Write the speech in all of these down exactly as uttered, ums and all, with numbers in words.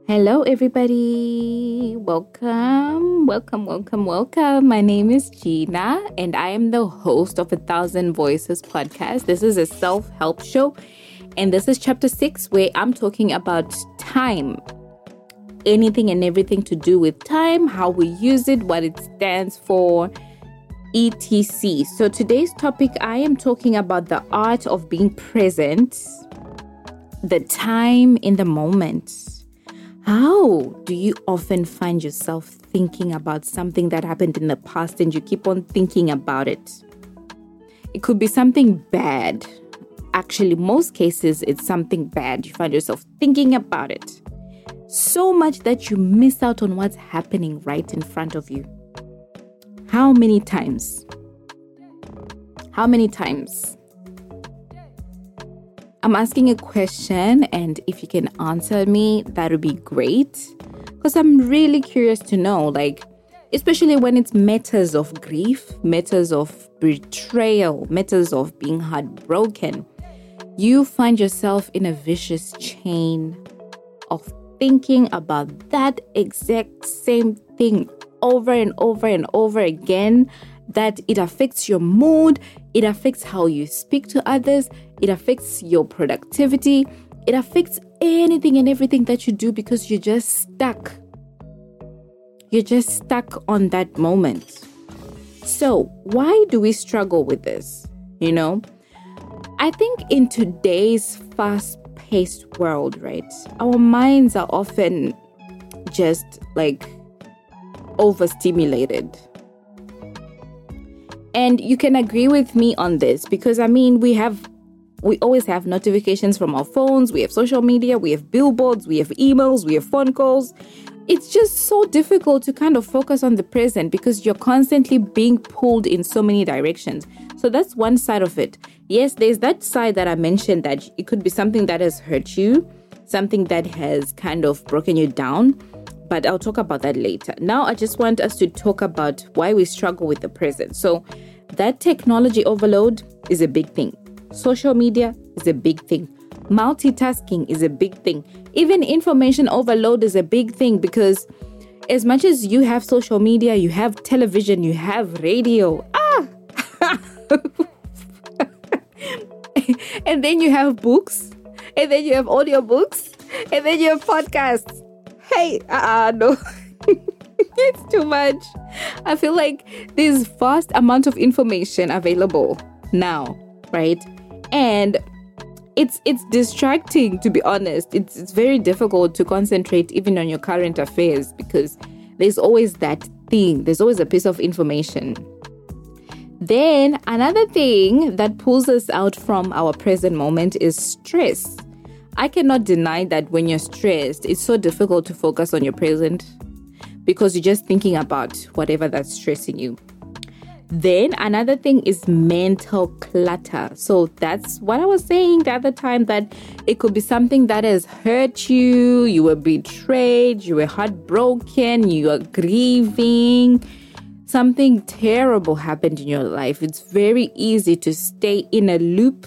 Hello, everybody. Welcome, welcome, welcome, welcome. My name is Gina, and I am the host of A Thousand Voices podcast. This is a self-help show, and this is chapter six, where I'm talking about time. Anything and everything to do with time, how we use it, what it stands for, et cetera. So today's topic, I am talking about the art of being present, the time in the moment. How do you often find yourself thinking about something that happened in the past and you keep on thinking about it? It could be something bad. Actually, most cases, it's something bad. You find yourself thinking about it so much that you miss out on what's happening right in front of you. How many times? How many times? I'm asking a question, and if you can answer me, that would be great. Because I'm really curious to know, like, especially when it's matters of grief, matters of betrayal, matters of being heartbroken, you find yourself in a vicious chain of thinking about that exact same thing over and over and over again, that it affects your mood, it affects how you speak to others, it affects your productivity, it affects anything and everything that you do because you're just stuck. You're just stuck on that moment. So, why do we struggle with this? You know, I think in today's fast-paced world, right, our minds are often just like overstimulated. And you can agree with me on this because, I mean, we have, we always have notifications from our phones, we have social media, we have billboards, we have emails, we have phone calls. It's just so difficult to kind of focus on the present because you're constantly being pulled in so many directions. So that's one side of it. Yes, there's that side that I mentioned, that it could be something that has hurt you, something that has kind of broken you down. But I'll talk about that later. Now, I just want us to talk about why we struggle with the present. So that technology overload is a big thing. Social media is a big thing. Multitasking is a big thing. Even information overload is a big thing because as much as you have social media, you have television, you have radio. Ah! And then you have books. And then you have audiobooks. And then you have podcasts. Hey, uh-uh, no, it's too much. I feel like there's vast amount of information available now, right? And it's it's distracting, to be honest. It's it's very difficult to concentrate even on your current affairs because there's always that thing. There's always a piece of information. Then another thing that pulls us out from our present moment is stress. I cannot deny that when you're stressed, it's so difficult to focus on your present because you're just thinking about whatever that's stressing you. Then another thing is mental clutter. So that's what I was saying the other time, that it could be something that has hurt you, you were betrayed, you were heartbroken, you are grieving, something terrible happened in your life. It's very easy to stay in a loop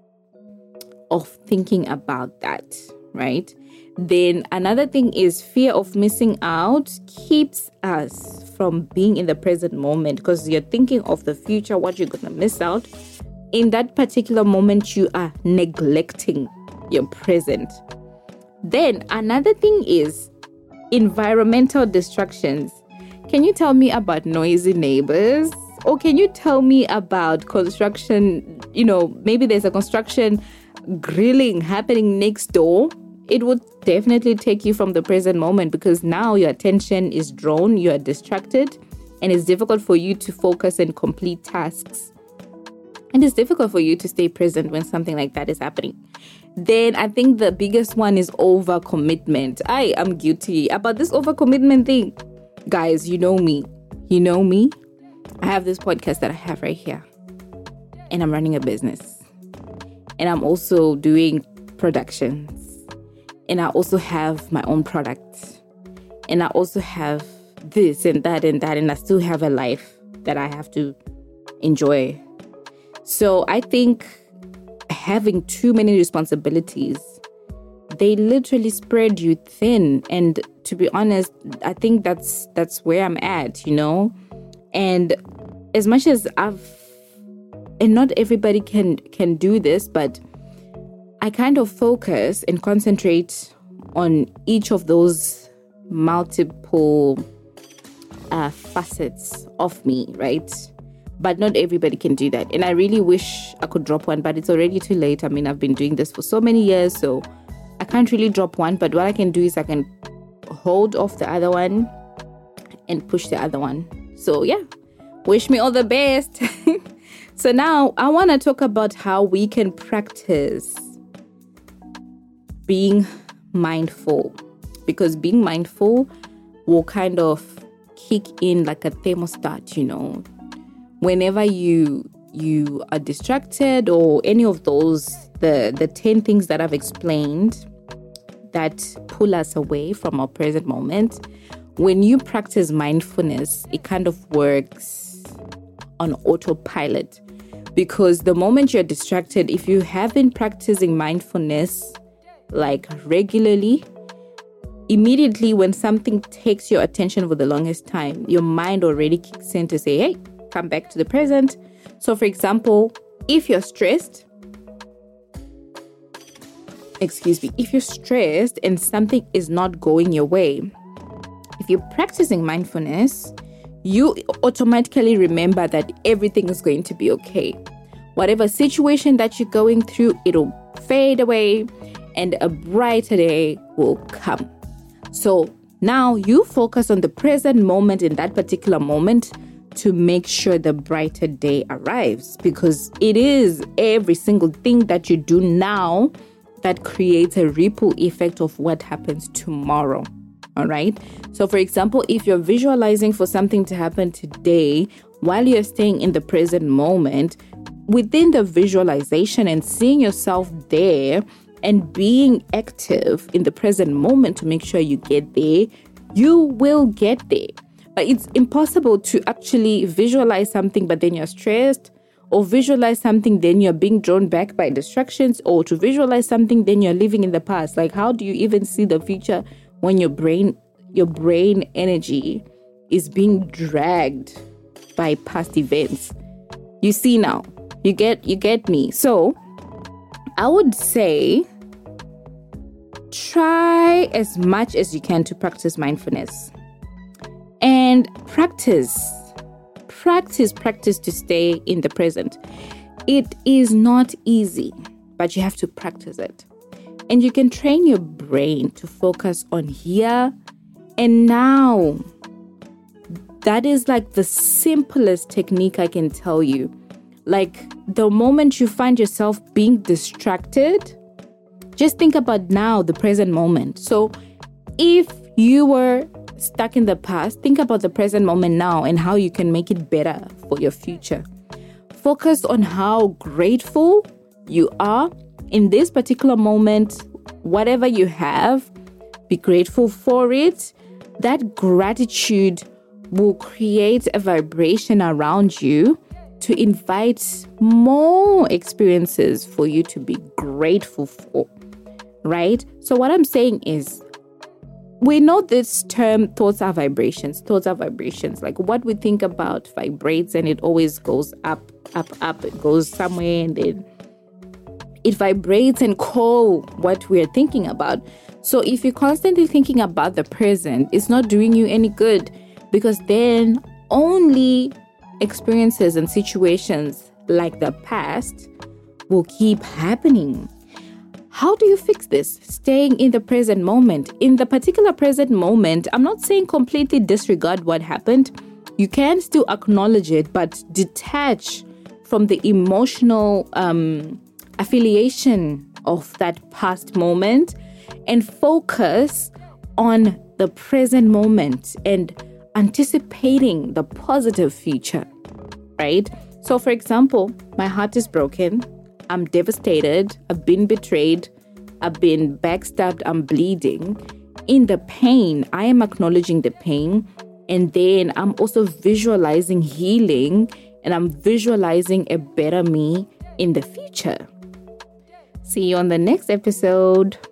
of thinking about that, right? Then another thing is fear of missing out keeps us from being in the present moment because you're thinking of the future, what you're going to miss out. In that particular moment, you are neglecting your present. Then another thing is environmental distractions. Can you tell me about noisy neighbors? Or can you tell me about construction? You know, maybe there's a construction grilling happening next door. It would definitely take you from the present moment because now your attention is drawn, you are distracted, and it's difficult for you to focus and complete tasks. And it's difficult for you to stay present when something like that is happening. Then I think the biggest one is overcommitment. I am guilty about this overcommitment thing. Guys, you know me. You know me. I have this podcast that I have right here. And I'm running a business. And I'm also doing productions. And I also have my own products. And I also have this and that and that. And I still have a life that I have to enjoy. So I think having too many responsibilities they literally spread you thin. And to be honest, I think that's that's where I'm at, you know. And as much as I've, and not everybody can can do this, but I kind of focus and concentrate on each of those multiple uh, facets of me, right? But not everybody can do that. And I really wish I could drop one, but it's already too late. I mean, I've been doing this for so many years, so I can't really drop one. But what I can do is I can hold off the other one and push the other one. So yeah, wish me all the best. So now I want to talk about how we can practice being mindful, because being mindful will kind of kick in like a thermostat, you know. Whenever you you are distracted or any of those, the, the ten things that I've explained that pull us away from our present moment, when you practice mindfulness, it kind of works on autopilot. Because the moment you're distracted, if you have been practicing mindfulness like regularly, immediately when something takes your attention for the longest time, your mind already kicks in to say, hey, come back to the present. So for example, if you're stressed, excuse me, if you're stressed and something is not going your way, if you're practicing mindfulness, you automatically remember that everything is going to be okay. Whatever situation that you're going through, it'll fade away and a brighter day will come. So now you focus on the present moment in that particular moment to make sure the brighter day arrives, because it is every single thing that you do now that creates a ripple effect of what happens tomorrow. All right. So, for example, if you're visualizing for something to happen today while you're staying in the present moment, within the visualization and seeing yourself there and being active in the present moment to make sure you get there, you will get there. But it's impossible to actually visualize something, but then you're stressed, or visualize something, then you're being drawn back by distractions, or to visualize something, then you're living in the past. Like, how do you even see the future when your brain, your brain energy is being dragged by past events? You see now, you get, you get me. So I would say try as much as you can to practice mindfulness. And practice, practice, practice to stay in the present. It is not easy, but you have to practice it. And you can train your brain to focus on here and now. That is like the simplest technique I can tell you. Like the moment you find yourself being distracted, just think about now, the present moment. So if you were stuck in the past, think about the present moment now and how you can make it better for your future. Focus on how grateful you are in this particular moment. Whatever you have, be grateful for it. That gratitude will create a vibration around you to invite more experiences for you to be grateful for, right? So what I'm saying is, we know this term, thoughts are vibrations. Thoughts are vibrations. Like what we think about vibrates and it always goes up, up, up. It goes somewhere and then it vibrates and calls what we're thinking about. So if you're constantly thinking about the present, it's not doing you any good, because then only experiences and situations like the past will keep happening. How do you fix this? Staying in the present moment. In the particular present moment, I'm not saying completely disregard what happened. You can still acknowledge it, but detach from the emotional um, affiliation of that past moment and focus on the present moment and anticipating the positive future, right? So, for example, my heart is broken. I'm devastated. I've been betrayed. I've been backstabbed. I'm bleeding. In the pain, I am acknowledging the pain. And then I'm also visualizing healing, and I'm visualizing a better me in the future. See you on the next episode.